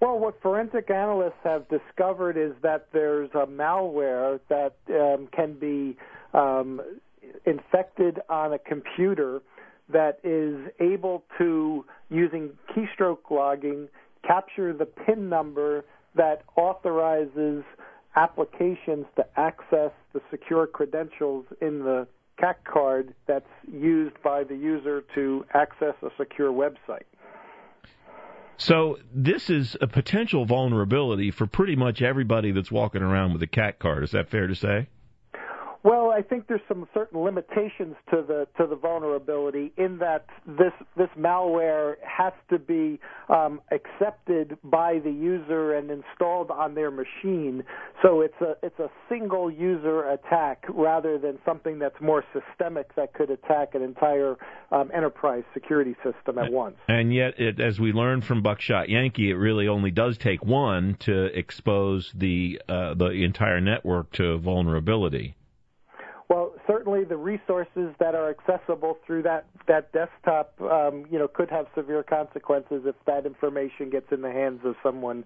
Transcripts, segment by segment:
Well, what forensic analysts have discovered is that there's a malware that can be infected on a computer that is able to, using keystroke logging, capture the PIN number that authorizes applications to access the secure credentials in the CAC card that's used by the user to access a secure website. So this is a potential vulnerability for pretty much everybody that's walking around with a CAC card. Is that fair to say? Well, I think there's some certain limitations to the vulnerability in that this malware has to be accepted by the user and installed on their machine. So it's a single user attack rather than something that's more systemic that could attack an entire enterprise security system at once. And yet, as we learned from Buckshot Yankee, it really only does take one to expose the entire network to vulnerability. Well, certainly the resources that are accessible through that desktop, could have severe consequences if that information gets in the hands of someone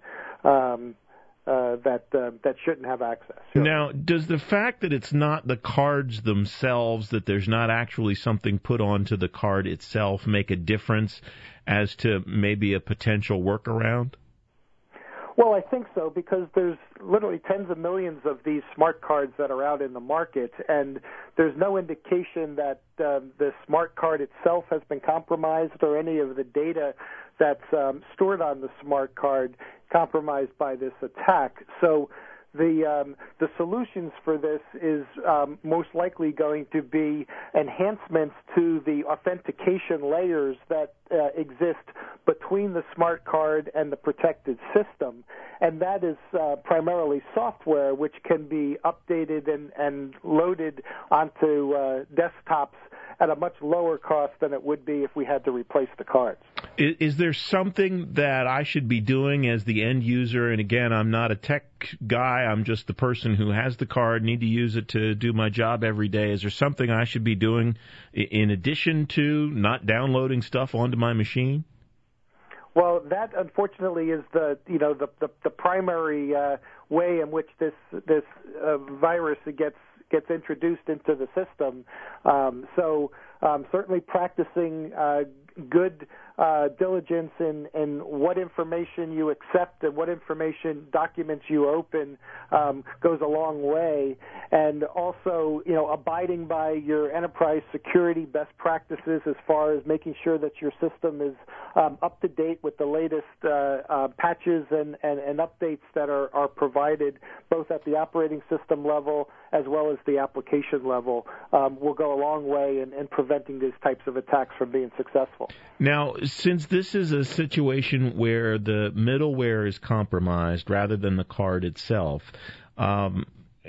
that shouldn't have access. Sure. Now, does the fact that it's not the cards themselves, that there's not actually something put onto the card itself, make a difference as to maybe a potential workaround? Well, I think so, because there's literally tens of millions of these smart cards that are out in the market, and there's no indication that the smart card itself has been compromised or any of the data that's stored on the smart card compromised by this attack. So the solutions for this is most likely going to be enhancements to the authentication layers that exist between the smart card and the protected system, and that is primarily software which can be updated and loaded onto desktops at a much lower cost than it would be if we had to replace the cards. Is there something that I should be doing as the end user? And again, I'm not a tech guy. I'm just the person who has the card, need to use it to do my job every day. Is there something I should be doing in addition to not downloading stuff onto my machine? Well, that unfortunately is the primary way in which this virus gets introduced into the system. So certainly practicing good diligence in what information you accept and what information documents you open goes a long way. And also, abiding by your enterprise security best practices as far as making sure that your system is up to date with the latest patches and updates that are provided both at the operating system level as well as the application level will go a long way in preventing these types of attacks from being successful. Now, since this is a situation where the middleware is compromised rather than the card itself, trying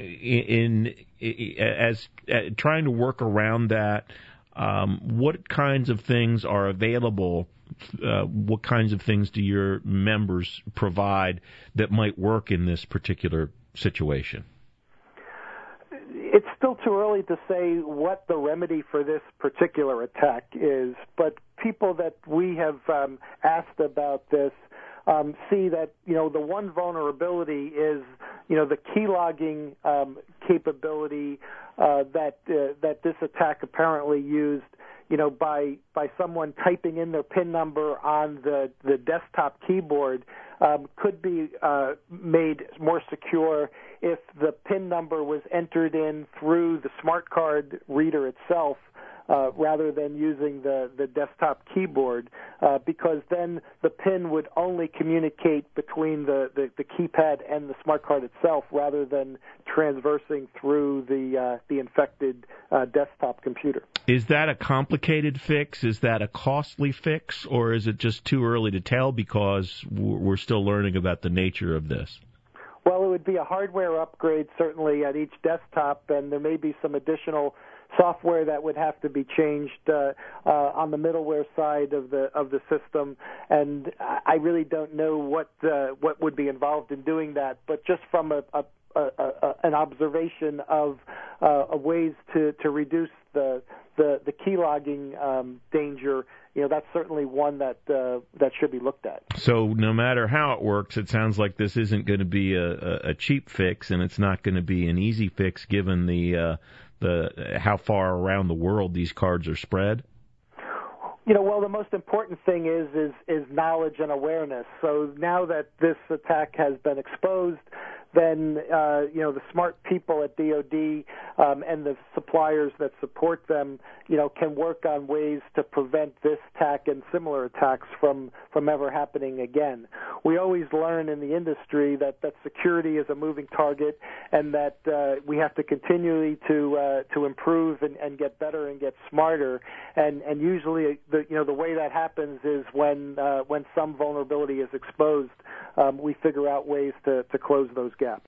to work around that, what kinds of things are available? What kinds of things do your members provide that might work in this particular situation? It's still too early to say what the remedy for this particular attack is, but people that we have asked about this see that, the one vulnerability is, the keylogging capability that this attack apparently used, by someone typing in their PIN number on the desktop keyboard could be made more secure if the PIN number was entered in through the smart card reader itself rather than using the desktop keyboard, because then the PIN would only communicate between the keypad and the smart card itself rather than transversing through the infected desktop computer. Is that a complicated fix? Is that a costly fix? Or is it just too early to tell because we're still learning about the nature of this? Well, it would be a hardware upgrade certainly at each desktop, and there may be some additional software that would have to be changed on the middleware side of the system, and I really don't know what would be involved in doing that. But just from an observation of ways to reduce the keylogging danger, that's certainly one that should be looked at. So no matter how it works, it sounds like this isn't going to be a cheap fix, and it's not going to be an easy fix given the how far around the world these cards are spread. Well, the most important thing is knowledge and awareness. So now that this attack has been exposed, then the smart people at DoD and the suppliers that support them, can work on ways to prevent this attack and similar attacks from ever happening again. We always learn in the industry that security is a moving target, and that we have to continually to improve and get better and get smarter. And usually the way that happens is when some vulnerability is exposed, we figure out ways to close those gaps.